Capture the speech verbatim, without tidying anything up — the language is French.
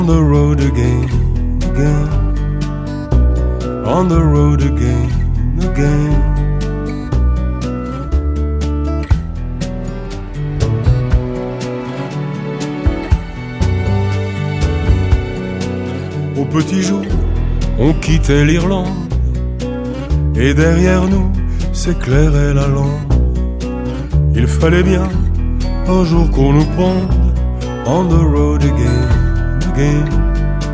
On the road again, again. On the road again, again. Au petit jour, on quittait l'Irlande, et derrière nous s'éclairait la lande. Il fallait bien un jour qu'on nous ponde. On the road again, again.